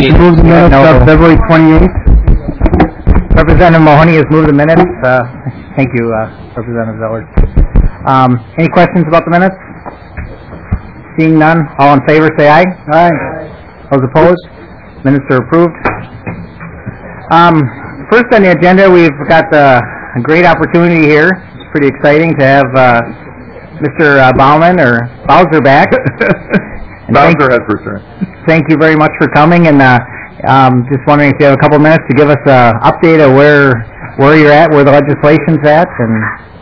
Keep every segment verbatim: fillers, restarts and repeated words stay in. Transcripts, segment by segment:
Move the minutes no, of February twenty-eighth. Representative Mahoney has moved the minutes. Uh, thank you, uh, Representative Zeller. Um, any questions about the minutes? Seeing none, all in favor say aye. Aye. Those opposed? Minutes are approved. Um, first on the agenda, we've got uh, a great opportunity here. It's pretty exciting to have uh, Mister Uh, Bauman or Bowser back. Bowser has returned. Thank you very much for coming, and uh, um, just wondering if you have a couple minutes to give us an update of where where you're at, where the legislation's at, and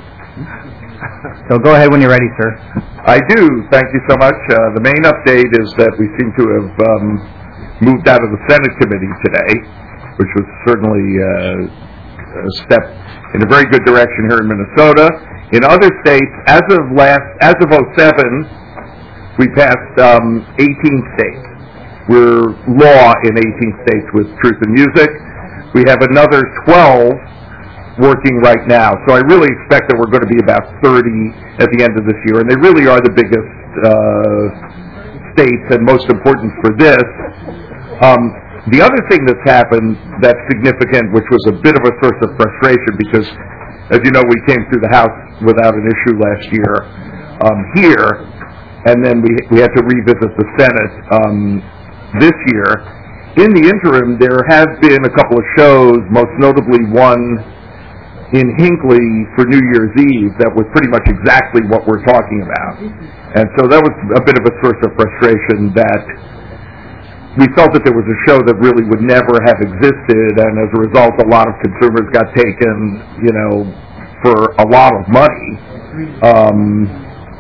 so go ahead when you're ready, sir. I do. Thank you so much. Uh, the main update is that we seem to have um, moved out of the Senate committee today, which was certainly uh, a step in a very good direction here in Minnesota. In other states, as of last, as of oh seven, we passed um, eighteen states. We're law in eighteen states with Truth in Music. We have another twelve working right now. So I really expect that we're going to be about thirty at the end of this year. And they really are the biggest uh, states and most important for this. Um, the other thing that's happened that's significant, which was a bit of a source of frustration because, as you know, we came through the House without an issue last year um, here, and then we we had to revisit the Senate um, this year. In the interim, there have been a couple of shows, most notably one in Hinckley for New Year's Eve that was pretty much exactly what we're talking about. And so that was a bit of a source of frustration that we felt that there was a show that really would never have existed, and as a result, a lot of consumers got taken, you know, for a lot of money um,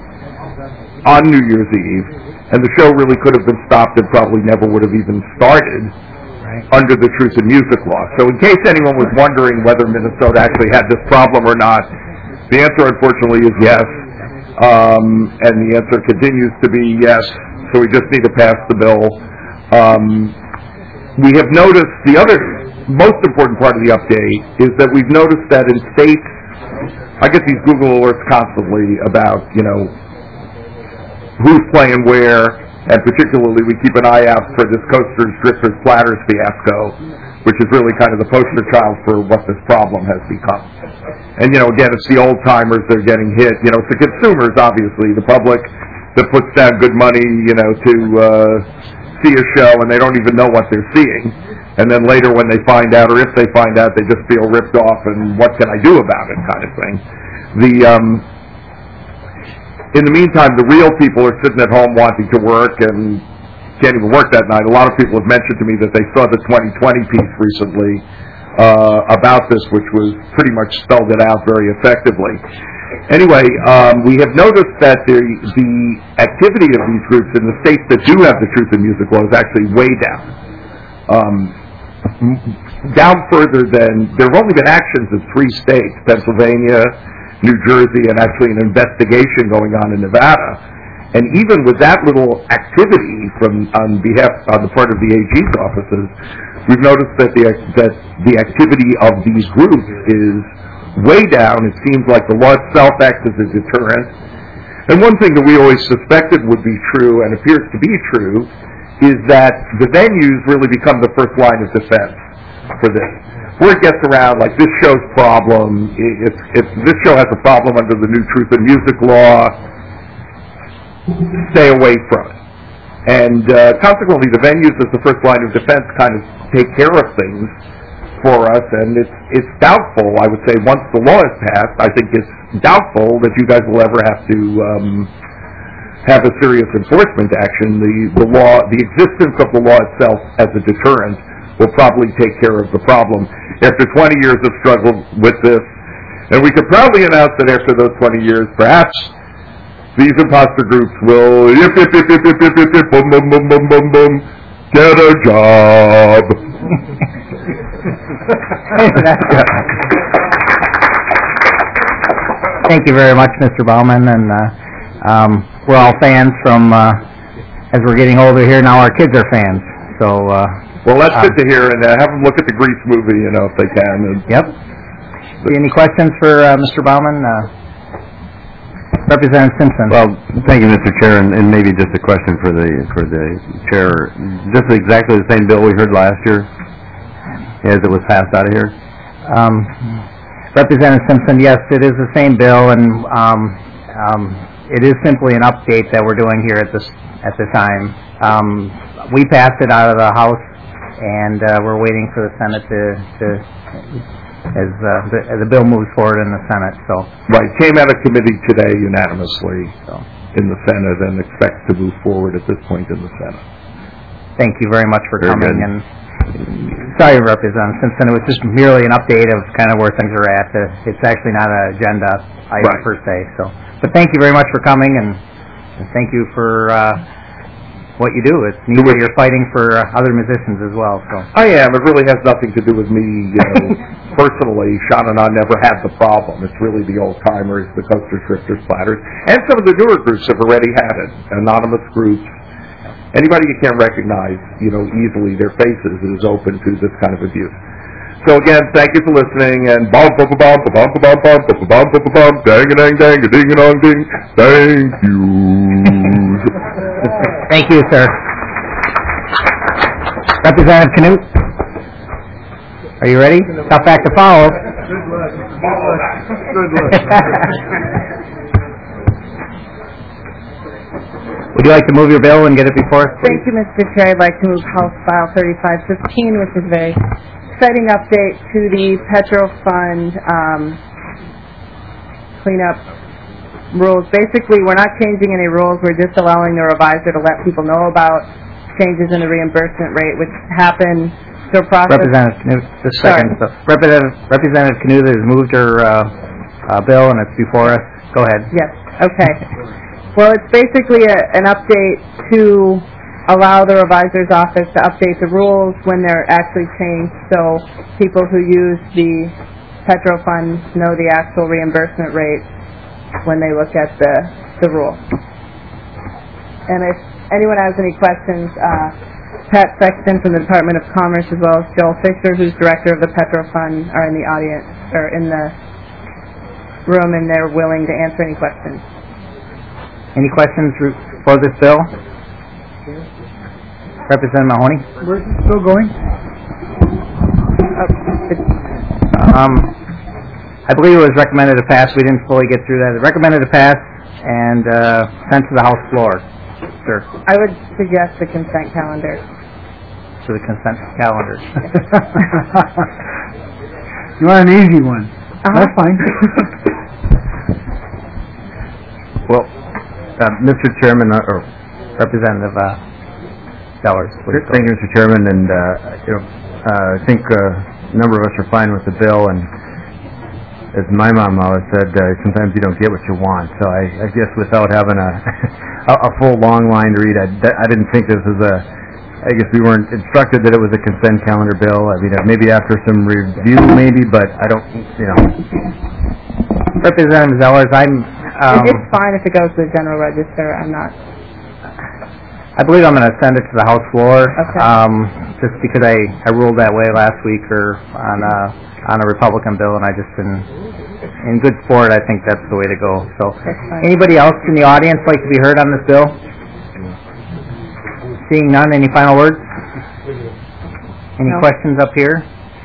on New Year's Eve. And the show really could have been stopped and probably never would have even started right. under the Truth in Music law. So in case anyone was wondering whether Minnesota actually had this problem or not, the answer unfortunately is yes. Um, and the answer continues to be yes. So we just need to pass the bill. Um, we have noticed the other most important part of the update is that we've noticed that in states, I get these Google alerts constantly about, you know, who's playing where, and particularly we keep an eye out for this Coasters, Drifters, Platters fiasco, which is really kind of the poster child for what this problem has become. And, you know, again, it's the old-timers that are getting hit. You know, it's the consumers, obviously, the public that puts down good money, you know, to uh, see a show, and they don't even know what they're seeing. And then later when they find out, or if they find out, they just feel ripped off, and what can I do about it kind of thing. The... Um, In the meantime, the real people are sitting at home wanting to work and can't even work that night. A lot of people have mentioned to me that they saw the twenty twenty piece recently uh, about this, which was pretty much spelled it out very effectively. Anyway, um, we have noticed that the, the activity of these groups in the states that do have the Truth in Music law is actually way down. Um, down further than, there have only been actions in three states, Pennsylvania, New Jersey, and actually an investigation going on in Nevada. And even with that little activity from on behalf on the part of the A G's offices, we've noticed that the that the activity of these groups is way down. It seems like the law itself acts as a deterrent. And one thing that we always suspected would be true, and appears to be true, is that the venues really become the first line of defense for this. Word gets around like this show's problem, if, if this show has a problem under the new Truth in Music law, stay away from it. And uh, consequently, the venues as the first line of defense kind of take care of things for us, and it's it's doubtful, I would say, once the law is passed, I think it's doubtful that you guys will ever have to um, have a serious enforcement action. The, the law, the existence of the law itself as a deterrent will probably take care of the problem. After twenty years of struggle with this, and we could probably announce that after those twenty years, perhaps these imposter groups will yip, yip, yip, yip, yip, yip, yip, yip, boom, boom, boom, boom, boom, boom, get a job. Thank you very much, Mister Bauman, and uh, um, we're all fans from, uh, as we're getting older here, now our kids are fans, so... Uh, Well, that's um, good to hear, and uh, have them look at the Grease movie, you know, if they can. And yep. Any questions for uh, Mister Bauman? Uh, Representative Simpson. Well, thank you, Mister Chair, and, and maybe just a question for the for the chair. This is exactly the same bill we heard last year, as it was passed out of here. Um, Representative Simpson, yes, it is the same bill, and um, um, it is simply an update that we're doing here at this at the time. Um, we passed it out of the House, and uh, we're waiting for the Senate to, to as, uh, the, as the bill moves forward in the Senate. So right, came out of committee today unanimously so. in the Senate, and expects to move forward at this point in the Senate. Thank you very much for very coming. Good. And sorry, Representative Simpson, it was just merely an update of kind of where things are at. It's actually not an agenda item right. per se. So, but thank you very much for coming, and, and thank you for. Uh, what you do. It's neat that you're fighting for uh, other musicians as well. So I am. It really has nothing to do with me you know, personally. Sean and I never had the problem. It's really the old-timers, the coasters, drifters, platters, and some of the newer groups have already had it. Anonymous groups. Anybody you can't recognize, you know, easily their faces is open to this kind of abuse. So again, thank you for listening, and bum bum bum bum bum bum bum bum bum bum bum dang a dang dang a ding a dong ding. Thank you. Thank you, sir. Representative Knut, are you ready? Tough act to follow. Good luck. Good luck. Would you like to move your bill and get it before us, please? Thank you, Mister Chair. I'd like to move House File thirty-five fifteen, which is a very exciting update to the Petro Fund um, cleanup rules. Basically, we're not changing any rules. We're just allowing the reviser to let people know about changes in the reimbursement rate, which happen through a process. Representative Knut, just a second. So, Representative, Representative Knut has moved her uh, uh, bill, and it's before us. Go ahead. Yes. Okay. Well, it's basically a, an update to allow the revisor's office to update the rules when they're actually changed, so people who use the Petro Fund know the actual reimbursement rate when they look at the, the rule. And if anyone has any questions, uh, Pat Sexton from the Department of Commerce, as well as Joel Fisher, who's director of the Petro Fund, are in the audience, or in the room, and they're willing to answer any questions. Any questions for this bill? Representative Mahoney? Where's it still going? Um, I believe it was recommended to pass. We didn't fully get through that. It recommended to pass and uh, sent to the House floor. Sir. I would suggest the consent calendar. To the consent calendar. You want an easy one. Uh-huh. That's fine. Well, uh, Mister Chairman, uh, or Representative uh, Sellers. thank you, Mister Chairman, and uh, you know, uh, I think uh, a number of us are fine with the bill, and as my mom always said, uh, sometimes you don't get what you want. So I, I guess without having a a, a full long line to read, I, I didn't think this was a. I guess we weren't instructed that it was a consent calendar bill. I mean, maybe after some review, maybe, but I don't, you know. Representative Sellers, I'm. Um, it's fine if it goes to the general register. I'm not. I believe I'm going to send it to the House floor. Okay. Um, just because I, I ruled that way last week, or on a on a Republican bill, and I just been in good sport. I think that's the way to go. So, anybody else in the audience like to be heard on this bill? Seeing none, any final words? Any No. questions up here?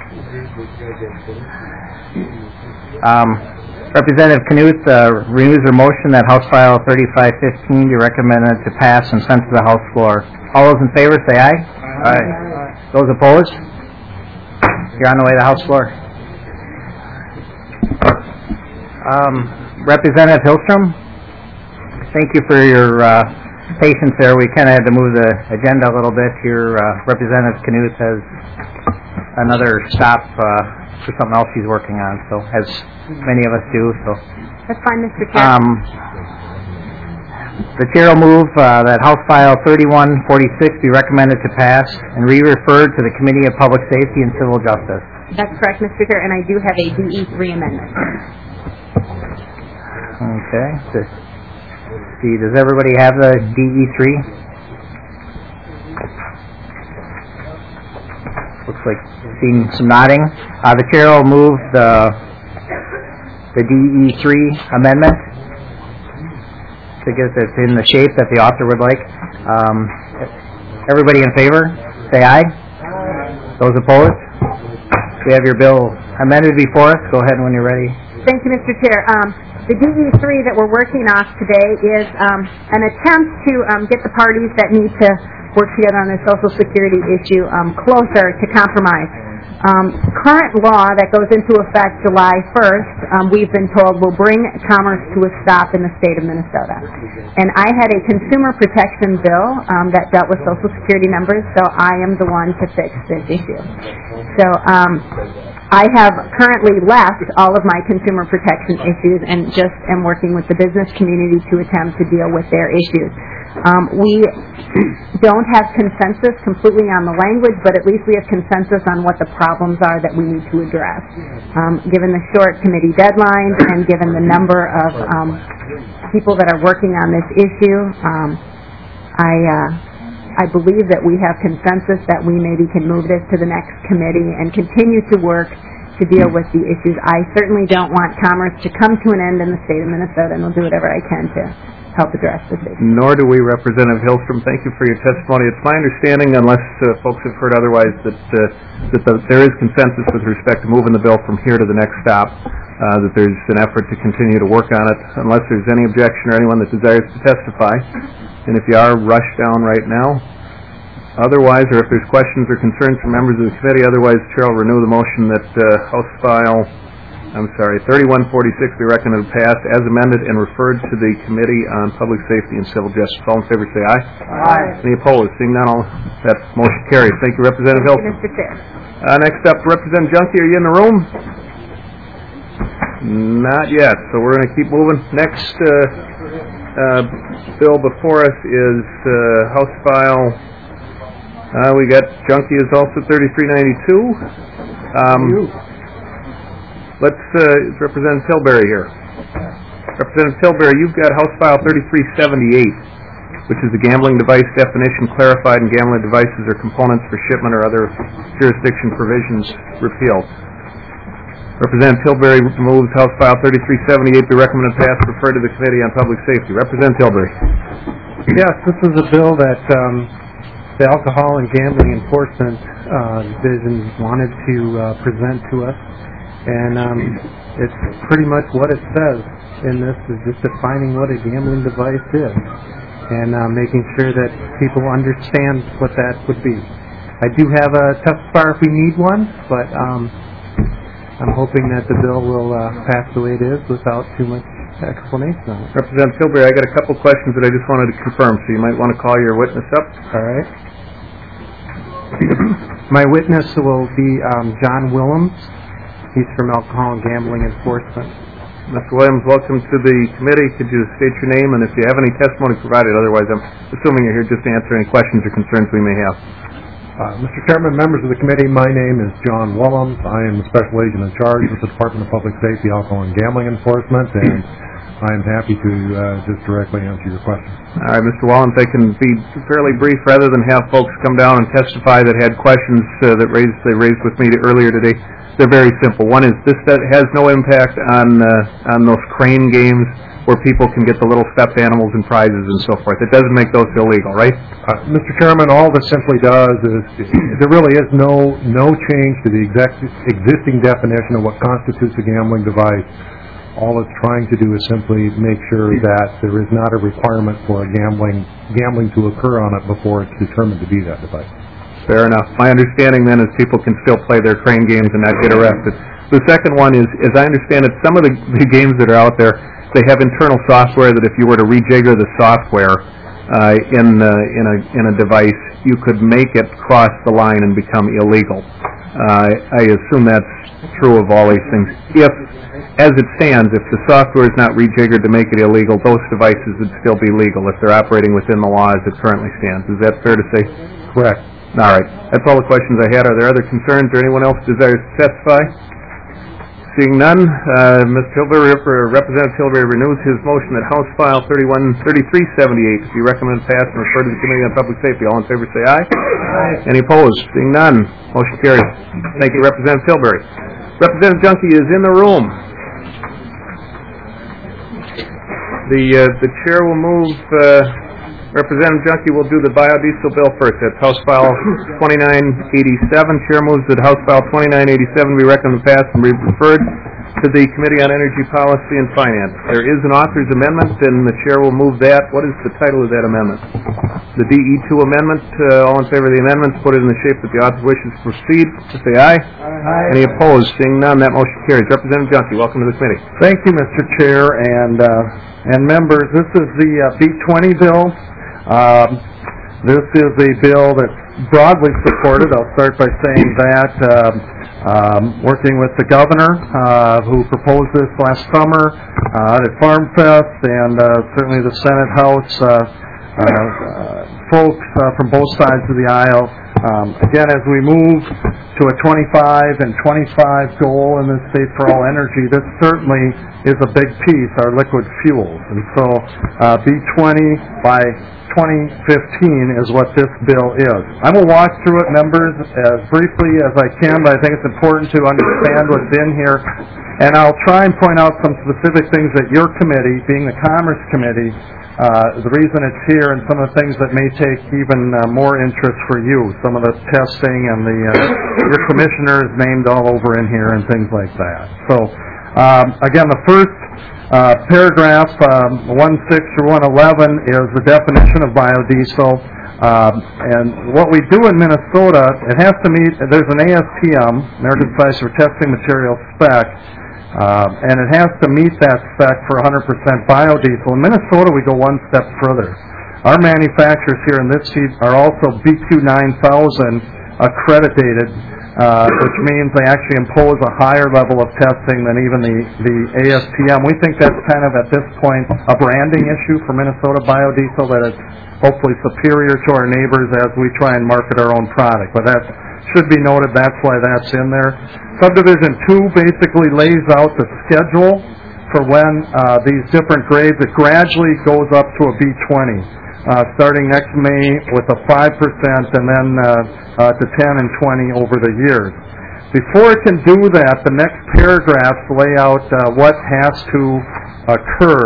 Um, Representative Knut uh, renews her motion that House File thirty-five fifteen be recommended to pass and sent to the House floor. All those in favor say aye. Aye. Those opposed? You're on the way to the House floor. Um, Representative Hillstrom, thank you for your uh, patience there. We kind of had to move the agenda a little bit here. Uh, Representative Knut has another stop uh, for something else he's working on, so as many of us do. So That's fine, Mister Chair. um, the chair will move uh, that House File thirty-one forty-six be recommended to pass and re-referred to the Committee of Public Safety and Civil Justice. That's correct, Mister Chair, and I do have a D E three amendment. Okay. Does, see, does everybody have the D E three? Looks like seeing some nodding. Uh, the chair will move the the D E three amendment. to get it in the shape that the author would like. Um, everybody in favor, say aye. Aye. Those opposed? We have your bill amended before us. Go ahead when you're ready. Thank you, Mister Chair. Um, the D E three that we're working off today is um, an attempt to um, get the parties that need to work together on the Social Security issue um, closer to compromise. Um, current law that goes into effect July first, um, we've been told, will bring commerce to a stop in the state of Minnesota. And I had a consumer protection bill um, that dealt with Social Security numbers, so I am the one to fix this issue. So um, I have currently left all of my consumer protection issues and just am working with the business community to attempt to deal with their issues. Um, we don't have consensus completely on the language, but at least we have consensus on what the problems are that we need to address. Um, given the short committee deadlines and given the number of um, people that are working on this issue, um, I, uh, I believe that we have consensus that we maybe can move this to the next committee and continue to work to deal with the issues. I certainly don't want commerce to come to an end in the state of Minnesota, and will do whatever I can to help address this issue. Nor do we, Representative Hillstrom. Thank you for your testimony. It's my understanding, unless uh, folks have heard otherwise, that uh, that the, there is consensus with respect to moving the bill from here to the next stop, uh, that there's an effort to continue to work on it, unless there's any objection or anyone that desires to testify. And if you are, rush down right now. Otherwise, or if there's questions or concerns from members of the committee, otherwise, Chair will renew the motion that uh, House File I'm sorry, thirty-one forty-six be recommended passed as amended and referred to the Committee on Public Safety and Civil Justice. All in favor say aye. Aye. Any opposed? Seeing none, all that motion carries. Thank you, Representative Hill. Mister Chair. Uh, next up, Representative Junkie, are you in the room? Not yet, so we're going to keep moving. Next uh, uh, bill before us is uh, House File. Uh, we got Junkie is also thirty-three ninety-two. Um, Let's, uh, Representative Tilbury here. Representative Tilbury, you've got House File thirty-three seventy-eight, which is the gambling device definition clarified, and gambling devices or components for shipment or other jurisdiction provisions repealed. Representative Tilbury moves House File thirty-three seventy-eight be recommended pass, referred to the Committee on Public Safety. Representative Tilbury. Yes, this is a bill that um, the Alcohol and Gambling Enforcement uh, Division wanted to uh, present to us. And um, it's pretty much what it says in this is just defining what a gambling device is and uh, making sure that people understand what that would be. I do have a testifier if we need one, but um, I'm hoping that the bill will uh, pass the way it is without too much explanation on it. Representative Tilbury, I got a couple questions that I just wanted to confirm, so you might want to call your witness up. All right. My witness will be um, John Willems. He's from Alcohol and Gambling Enforcement. Mister Williams, welcome to the committee. Could you state your name and if you have any testimony provided? Otherwise, I'm assuming you're here just to answer any questions or concerns we may have. Uh, Mister Chairman, members of the committee, my name is John Willems. I am the Special Agent in charge with the Department of Public Safety, Alcohol and Gambling Enforcement, and I am happy to uh, just directly answer your questions. All right, Mister Willems, I can be fairly brief rather than have folks come down and testify that had questions uh, that raised they raised with me earlier today. They're very simple. One is this has no impact on uh, on those crane games where people can get the little stuffed animals and prizes and so forth. It doesn't make those illegal, right? Uh, Mister Chairman, all this simply does is there really is no no change to the exact, existing definition of what constitutes a gambling device. All it's trying to do is simply make sure that there is not a requirement for a gambling gambling to occur on it before it's determined to be that device. Fair enough. My understanding then is people can still play their crane games and not get arrested. The second one is, as I understand it, some of the, the games that are out there, they have internal software that if you were to rejigger the software uh, in, uh, in, a, in a device, you could make it cross the line and become illegal. Uh, I assume that's true of all these things. If, as it stands, if the software is not rejiggered to make it illegal, those devices would still be legal if they're operating within the law as it currently stands. Is that fair to say? Correct. All right. That's all the questions I had. Are there other concerns or anyone else desires to testify? Seeing none, uh, Miz Tilbury, Representative Tilbury renews his motion that House File thirty-one thirty-three seventy-eight be recommended passed and referred to the Committee on Public Safety. All in favor say aye. Aye. Any opposed? Seeing none, motion carries. Thank you, Representative Tilbury. Representative Junkie is in the room. The, uh, the chair will move, uh, Representative Junkie will do the biodiesel bill first. That's House File twenty-nine eighty-seven. Chair moves that House File twenty-nine eighty-seven be recommended passed and be referred to the Committee on Energy Policy and Finance. There is an author's amendment, and the chair will move that. What is the title of that amendment? The D E two amendment. Uh, all in favor of the amendment, put it in the shape that the author wishes to proceed. Say aye. Aye. Any opposed? Seeing none, that motion carries. Representative Junkie, welcome to the committee. Thank you, Mister Chair, and uh, and members. This is the uh, B twenty bill. Um, this is a bill that's broadly supported. I'll start by saying that. Um, um, working with the governor, uh, who proposed this last summer uh, at Farm Fest, and uh, certainly the Senate House uh, uh, uh, folks uh, from both sides of the aisle. Um, again, as we move to a twenty-five and twenty-five goal in this state for all energy, this certainly is a big piece, our liquid fuels. And so uh, B twenty by twenty fifteen is what this bill is. I will walk through it, members, as briefly as I can, but I think it's important to understand what's in here. And I'll try and point out some specific things that your committee, being the Commerce Committee, Uh, the reason it's here, and some of the things that may take even uh, more interest for you, some of the testing and the uh, your commissioners named all over in here and things like that. So, um, again, the first uh, paragraph, um, one six through one eleven, is the definition of biodiesel. Um, and what we do in Minnesota, it has to meet, there's an A S T M, American Society for Testing Materials spec, Uh, and it has to meet that spec for one hundred percent biodiesel. In Minnesota, we go one step further. Our manufacturers here in this seat are also B Q nine thousand accredited, uh, which means they actually impose a higher level of testing than even the, the A S T M. We think that's kind of, at this point, a branding issue for Minnesota biodiesel, that it's hopefully superior to our neighbors as we try and market our own product. But that should be noted, that's why that's in there. Subdivision two basically lays out the schedule for when uh, these different grades, it gradually goes up to a B twenty, uh, starting next May with a five percent and then uh, uh, to ten and twenty over the years. Before it can do that, the next paragraphs lay out uh, what has to occur.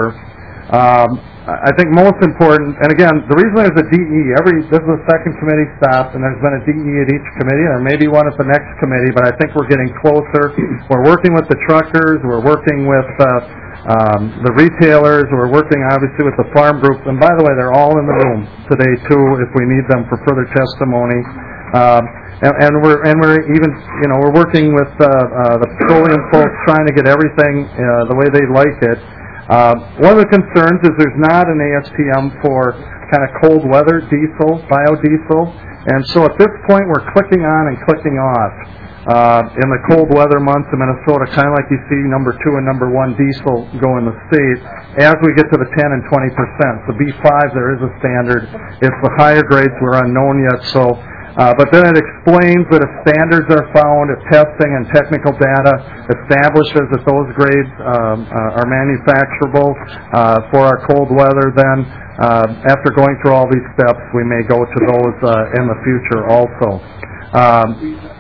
Um, I think most important, and again, the reason there's a D E, every, this is the second committee stop, and there's been a D E at each committee, or maybe one at the next committee, but I think we're getting closer. We're working with the truckers, we're working with uh, um, the retailers, we're working obviously with the farm groups, and by the way, they're all in the room today too, if we need them for further testimony. Um, and, and we're and we're even, you know, we're working with uh, uh, the petroleum folks, trying to get everything uh, the way they like it. Uh, one of the concerns is there's not an A S T M for kind of cold weather diesel, biodiesel, and so at this point we're clicking on and clicking off. Uh, in the cold weather months in Minnesota, kind of like you see number two and number one diesel go in the state, as we get to the ten and twenty percent. The B five, there is a standard. It's the higher grades we're unknown yet, so Uh, but then it explains that if standards are found, if testing and technical data establishes that those grades um, uh, are manufacturable uh, for our cold weather, then uh, after going through all these steps, we may go to those uh, in the future also. Um,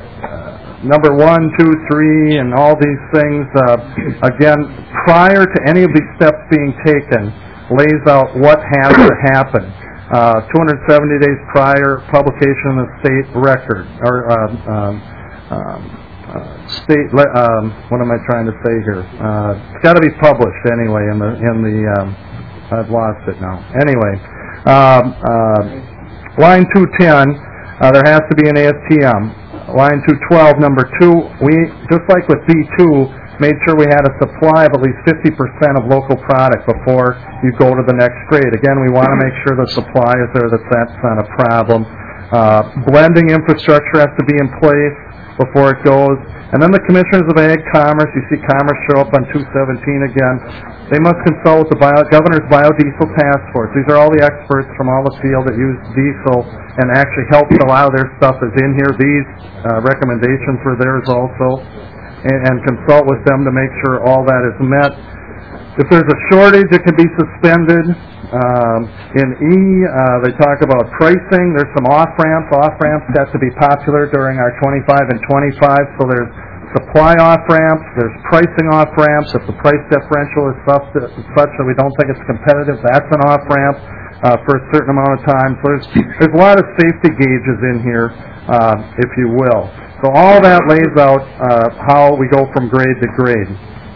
number one, two, three, and all these things, uh, again, prior to any of these steps being taken, lays out what has to happen. Uh, two hundred seventy days prior, publication in the state record, or um, um, um, uh, state. Le- um, what am I trying to say here? Uh, it's got to be published anyway. In the in the, um, I've lost it now. Anyway, um, uh, line two ten, uh, there has to be an A S T M. Line two twelve, number two, we just like with B two. Made sure we had a supply of at least fifty percent of local product before you go to the next grade. Again, we want to make sure the supply is there, that that's not a problem. Uh, blending infrastructure has to be in place before it goes. And then the Commissioners of Ag Commerce, you see Commerce show up on two seventeen again. They must consult with the bio, Governor's Biodiesel Task Force. These are all the experts from all the field that use diesel and actually help a lot of their stuff is in here. These uh, recommendations were theirs also. And, and consult with them to make sure all that is met. If there's a shortage, it can be suspended. Um, in E, uh, they talk about pricing. There's some off-ramps. Off-ramps have to be popular during our twenty-five and twenty-five, so there's supply off-ramps, there's pricing off-ramps. If the price differential is such that, such that we don't think it's competitive, that's an off-ramp uh, for a certain amount of time. So there's, there's a lot of safety gauges in here, uh, if you will. So all that lays out uh, how we go from grade to grade.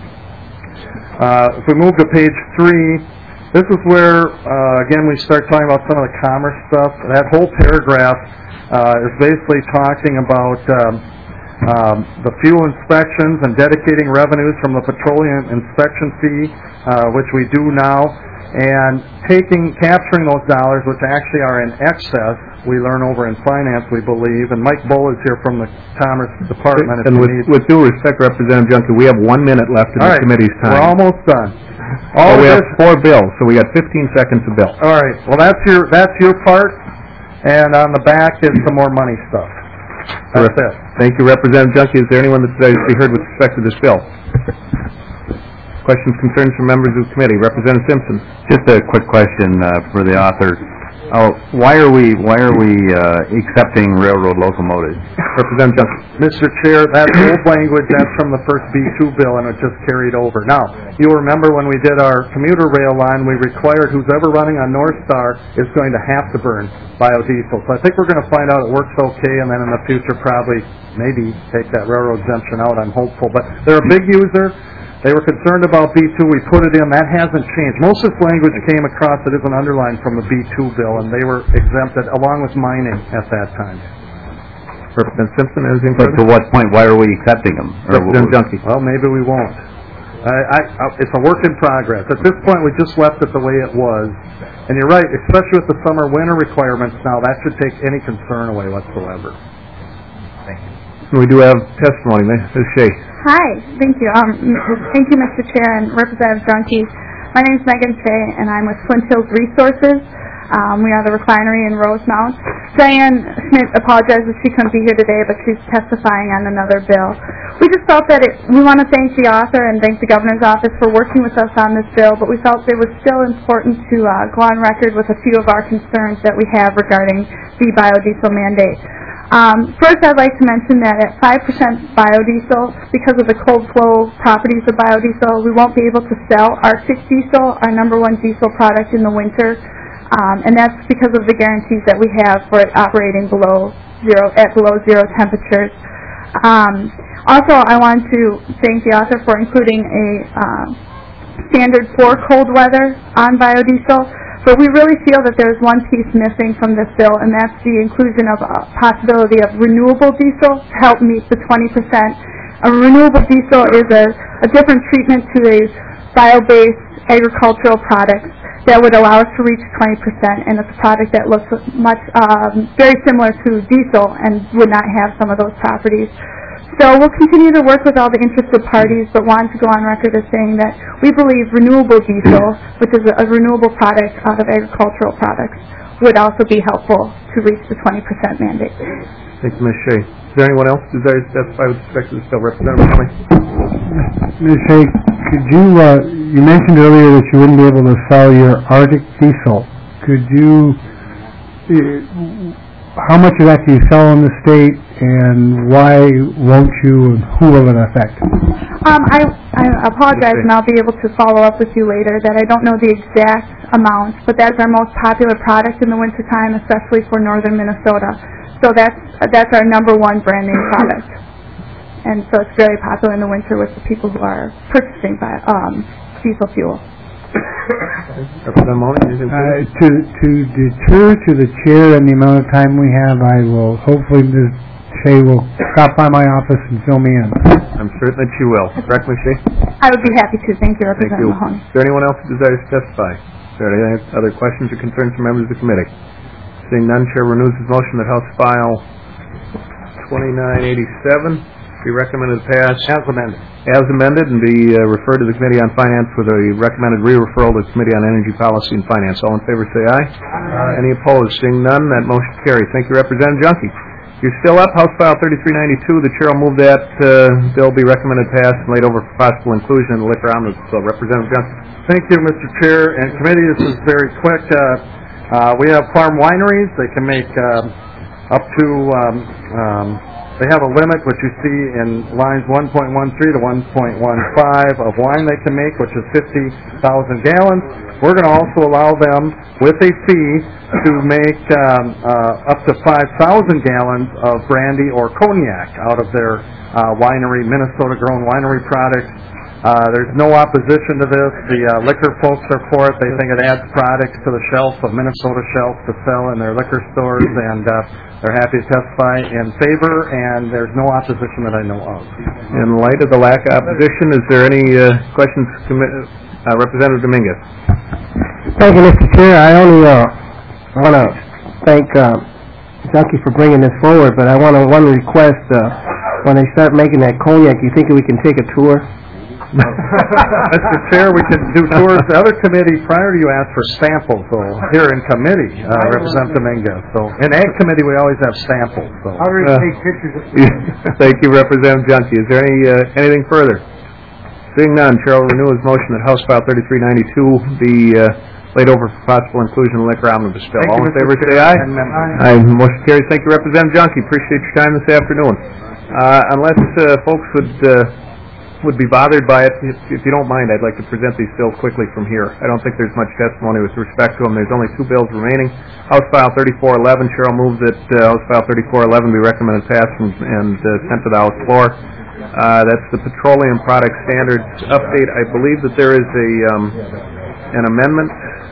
Uh, if we move to page three, this is where, uh, again, we start talking about some of the commerce stuff. That whole paragraph uh, is basically talking about um, um, the fuel inspections and dedicating revenues from the petroleum inspection fee, uh, which we do now, and taking, capturing those dollars, which actually are in excess. We learn over in finance, we believe, and Mike Bull is here from the Commerce Department. And with, with due respect, Representative Junkie, we have one minute left in All the right, committee's time. We're almost done. Oh, All we this, have four bills, so we got fifteen seconds of bill. all right. Well, that's your that's your part, and on the back is some more money stuff. That's it. Thank you, Representative Junkie. Is there anyone that desires to be heard with respect to this bill? Questions, concerns from members of the committee. Representative Simpson. Just a quick question uh, for the author. Oh, why are we why are we uh, accepting railroad locomotives? Representative Junkie. Mister Chair, that's old language. That's from the first B two bill, and it just carried over. Now, you'll remember when we did our commuter rail line, we required who's ever running on North Star is going to have to burn biodiesel. So I think we're going to find out it works okay, and then in the future probably maybe take that railroad exemption out. I'm hopeful. But they're a big user. They were concerned about B two. We put it in. That hasn't changed. Most of this language came across that isn't underlined from the B two bill, and they were exempted along with mining at that time. Representative Simpson, anything But further? to what point? Why are we accepting them? Or Representative Junkie. Well, maybe we won't. I, I, I- it's a work in progress. At this point, we just left it the way it was. And you're right, especially with the summer-winter requirements now, that should take any concern away whatsoever. We do have testimony. Miz Shea. Hi, thank you. Um, thank you, Mister Chair and Representative Drunke. My name is Megan Shea, and I'm with Flint Hills Resources. Um, we are the refinery in Rosemount. Diane Schmidt apologizes she couldn't be here today, but she's testifying on another bill. We just felt that it, we want to thank the author and thank the governor's office for working with us on this bill, but we felt it was still important to uh, go on record with a few of our concerns that we have regarding the biodiesel mandate. Um, first, I'd like to mention that at five percent biodiesel, because of the cold flow properties of biodiesel, we won't be able to sell Arctic diesel, our number one diesel product in the winter, um, and that's because of the guarantees that we have for it operating below zero, at below zero temperatures. Um, also, I want to thank the author for including a uh, standard for cold weather on biodiesel. But we really feel that there's one piece missing from this bill, and that's the inclusion of a possibility of renewable diesel to help meet the twenty percent. A renewable diesel is a, a different treatment to a bio-based agricultural product that would allow us to reach twenty percent, and it's a product that looks much um, very similar to diesel and would not have some of those properties. So we'll continue to work with all the interested parties, but want to go on record as saying that we believe renewable diesel, which is a, a renewable product out of agricultural products, would also be helpful to reach the twenty percent mandate. Thank you, Miz Shea. Is there anyone else who desires to testify with respect to this bill? Representative Kelly. Miz Shea, could you, uh, you mentioned earlier that you wouldn't be able to sell your Arctic diesel. Could you, uh, how much of that do you sell in the state, and why won't you, and who will it affect? Um, I, I apologize, and I'll be able to follow up with you later, that I don't know the exact amount, but that's our most popular product in the wintertime, especially for northern Minnesota. So that's that's our number one brand name product. And so it's very popular in the winter with the people who are purchasing by, um, diesel fuel. Representative Mahoney, anything Uh, further? to, to deter to the chair and the amount of time we have, I will, hopefully Miz Shea will stop by my office and fill me in. I'm certain that you will. Correct, Miz Shea? I would be happy to. Thank you, Thank Representative you. Mahoney. Is there anyone else who desires to testify? Is there any other questions or concerns from members of the committee? Seeing none, Chair renews his motion that House File twenty-nine eighty-seven be recommended to pass As amended. as amended and be uh, referred to the Committee on Finance with a recommended re-referral to the Committee on Energy Policy and Finance. All in favor say aye. Aye. Any opposed? Seeing none, that motion carries. Thank you, Representative Junkie. You're still up. House File thirty-three ninety-two. The Chair will move that uh, bill be recommended passed and laid over for possible inclusion in the liquor omnibus bill. Representative Junkie. Thank you, Mister Chair and Committee. This is very quick. Uh, uh, we have farm wineries. They can make uh, up to um, um, They have a limit, which you see in lines one point one three to one point one five of wine they can make, which is fifty thousand gallons. We're going to also allow them, with a fee, to make um, uh, up to five thousand gallons of brandy or cognac out of their uh, winery, Minnesota-grown winery products. Uh, there's no opposition to this. The uh, liquor folks are for it. They think it adds products to the shelf of Minnesota shelf to sell in their liquor stores, and uh, they're happy to testify in favor, and there's no opposition that I know of. In light of the lack of opposition, is there any uh, questions, commi- uh, Representative Dominguez? Thank you, Mister Chair. I only uh, want to thank uh, Junkie for bringing this forward, but I want to one request. Uh, when they start making that cognac, you think we can take a tour? Mister Chair, we can do tours. The other committee, prior to you, asked for samples, so here in committee, uh, Representative Dominguez. So in Ag Committee, we always have samples. So. I already Uh, take pictures of Thank you, Representative Junkie. Is there any uh, anything further? Seeing none, Chair will renew his motion that House File thirty-three ninety-two be uh, laid over for possible inclusion in the liquor omnibus bill. Thank All you, in favor, Mister say aye. Chair. Aye. Motion carries. Thank you, Representative Junkie. Appreciate your time this afternoon. Uh, unless uh, folks would uh, would be bothered by it, if, if you don't mind, I'd like to present these bills quickly from here. I don't think there's much testimony with respect to them. There's only two bills remaining. House File thirty-four eleven, Cheryl moves that uh, House File thirty-four eleven be recommended passed and, and uh, sent to the House floor. Uh, that's the Petroleum Product Standards update. I believe that there is a um, an amendment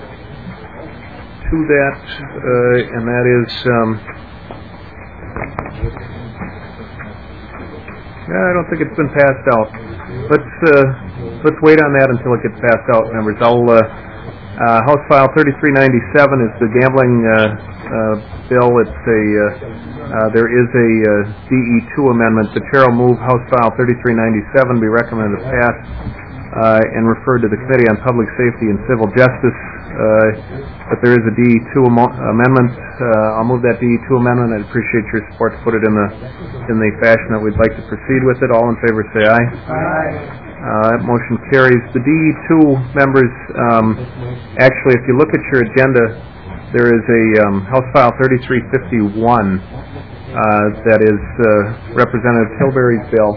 to that, uh, and that is... Um, Yeah, I don't think it's been passed out. Let's uh, let's wait on that until it gets passed out, members. I'll uh, uh, House File thirty-three ninety-seven is the gambling uh, uh, bill. It's a uh, uh, there is a uh, D E two amendment. The chair will move House File thirty-three ninety-seven be recommended passed uh, and referred to the Committee on Public Safety and Civil Justice. Uh, but there is a D E two amo- amendment. Uh, I'll move that D E two amendment. I'd appreciate your support to put it in the in the fashion that we'd like to proceed with it. All in favor say aye. Aye. Uh, that motion carries. The D E two members, um, actually, if you look at your agenda, there is a um, House File thirty-three fifty-one uh, that is uh, Representative Tilbury's bill,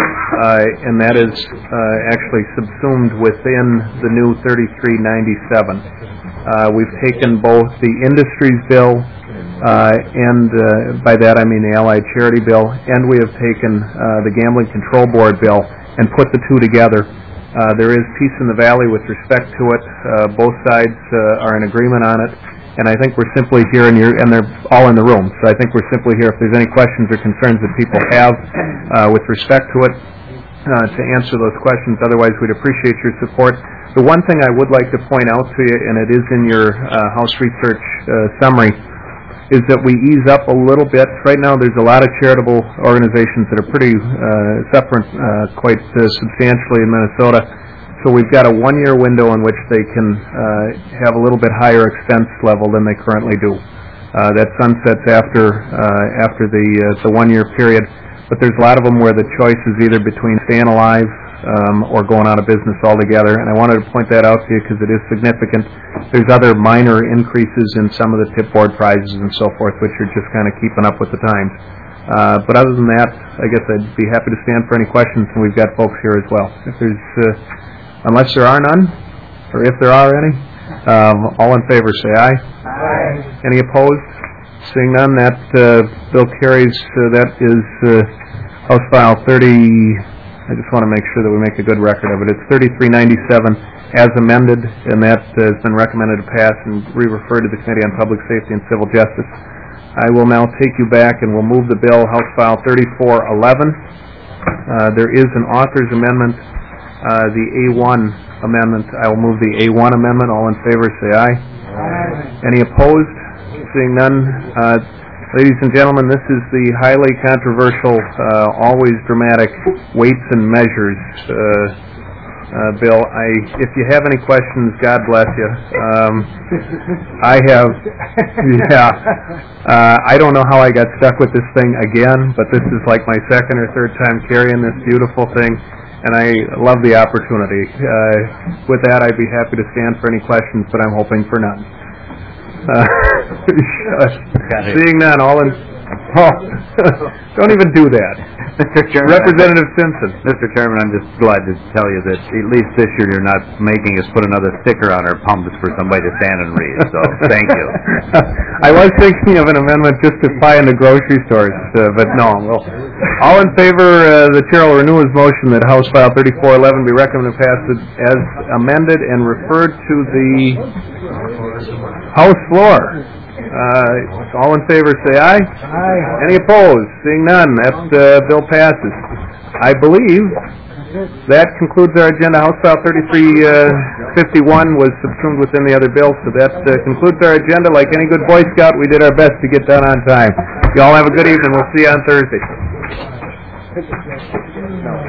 uh, and that is uh, actually subsumed within the new thirty-three ninety-seven. Uh, we've taken both the industries bill, uh, and uh, by that I mean the Allied Charity bill, and we have taken uh, the Gambling Control Board bill and put the two together. Uh, there is peace in the valley with respect to it. Uh, both sides uh, are in agreement on it, and I think we're simply here, and, you're, and they're all in the room, so I think we're simply here if there's any questions or concerns that people have uh, with respect to it, uh, to answer those questions. Otherwise, we'd appreciate your support. The one thing I would like to point out to you, and it is in your uh, House Research uh, summary, is that we ease up a little bit. Right now there's a lot of charitable organizations that are pretty uh, suffering uh, quite uh, substantially in Minnesota. So we've got a one-year window in which they can uh, have a little bit higher expense level than they currently do. Uh, that sunsets after uh, after the uh, the one-year period. But there's a lot of them where the choice is either between staying alive Um, or going out of business altogether, and I wanted to point that out to you because it is significant. There's other minor increases in some of the tip board prizes and so forth, which are just kind of keeping up with the times. Uh, but other than that, I guess I'd be happy to stand for any questions, and we've got folks here as well. If there's, uh, unless there are none, or if there are any, um, all in favor say aye. Aye. Any opposed? Seeing none, that uh, bill carries. Uh, that is uh, House File thirty. I just want to make sure that we make a good record of it. It's thirty-three ninety-seven as amended, and that uh, has been recommended to pass and re-referred to the Committee on Public Safety and Civil Justice. I will now take you back and we'll move the bill, House File thirty-four eleven. Uh, there is an author's amendment, uh, the A one amendment. I will move the A one amendment. All in favor say aye. Aye. Any opposed? Seeing none. Uh, Ladies and gentlemen, this is the highly controversial, uh, always dramatic weights and measures uh, uh, bill. I, if you have any questions, God bless you. Um, I have, yeah. Uh, I don't know how I got stuck with this thing again, but this is like my second or third time carrying this beautiful thing, and I love the opportunity. Uh, with that, I'd be happy to stand for any questions, but I'm hoping for none. Uh, seeing none, all in Oh, don't even do that. Mister Chairman. Representative Simpson. Mister Chairman, I'm just glad to tell you that at least this year you're not making us put another sticker on our pumps for somebody to stand and read, so thank you. I was thinking of an amendment just to apply in the grocery stores, uh, but no. Well, all in favor, uh, the chair will renew his motion that House File thirty-four eleven be recommended passed as amended and referred to the House floor. Uh, all in favor say aye. Aye. Any opposed? Seeing none, that uh, bill passes. I believe that concludes our agenda. House File thirty-three fifty-one was subsumed within the other bill, so that uh, concludes our agenda. Like any good Boy Scout, we did our best to get done on time. You all have a good evening. We'll see you on Thursday.